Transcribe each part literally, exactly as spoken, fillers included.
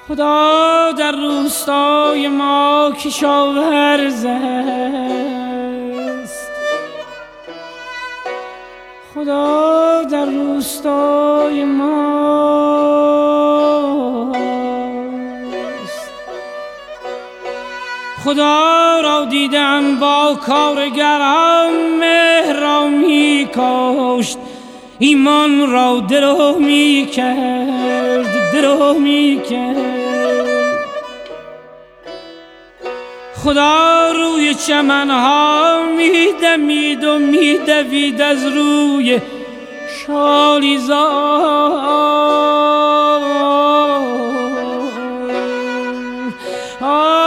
خدا در روستای ما کشاورز است، خدا در روستای ما است. خدا را دیدم با کارگران مهر را می کاشت، ایمان را درو می کرد درو می کرد. خدا روی چمنها می دمید و می دوید از روی شالیزار.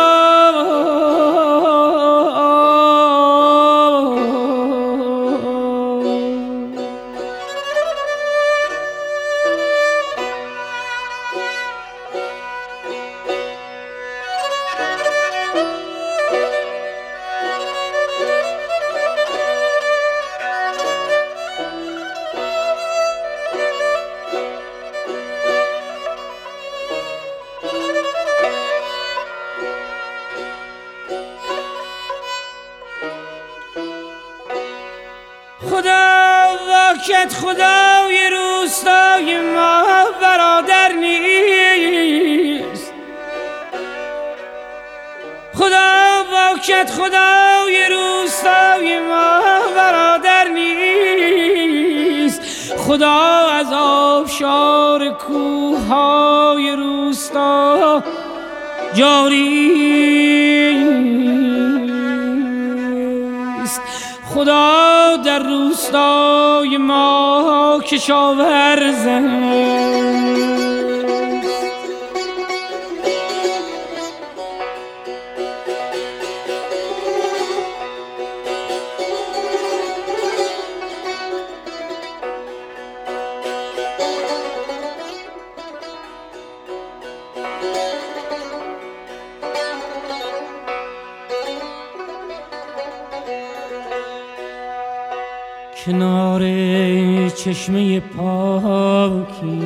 خدا واکت خدای روستای ما برادر نیست، خدا واکت خدای روستای ما برادر نیست. خدا از آبشار کوههای روستا جاری است، خدا در روستای ما کشاورز است. کنار چشمه پاکی،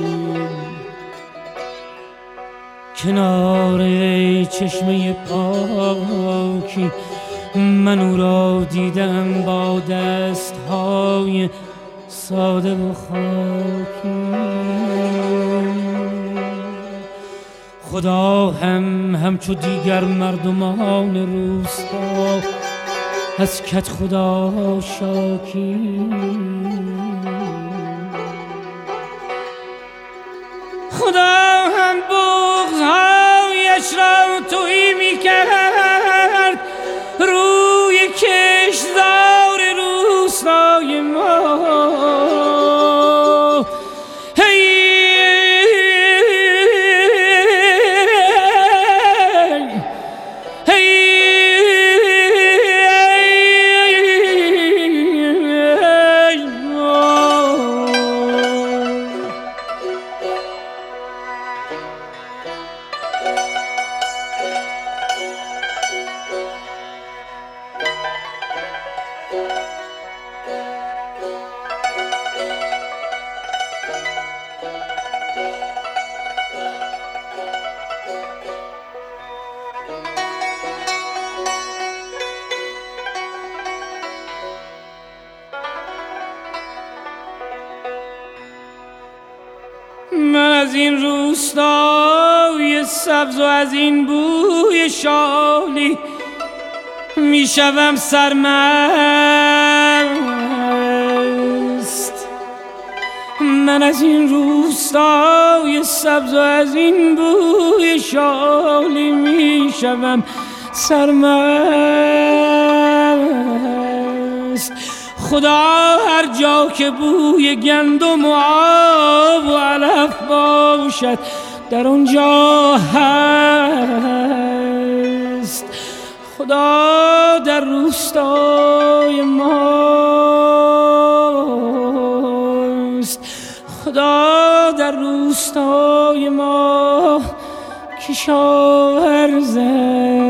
کنار چشمه پاکی من او را دیدم با دستهای ساده و خاکی. خدا هم همچو دیگر مردمان روستا از کت خدا شاکی. خدا هم بغض‌هایش را تهی می کرد روی کشتزار روستای ما. من از این روستای سبز و از این بوی شالی میشوم سرمست. من از این روستای سبز و از این بوی شالی میشوم سرمست. خدا هر جا که بوی گندم و آب و علف باشد در اونجا هست. خدا در روستای ماست، خدا در روستای ما کشاورز است.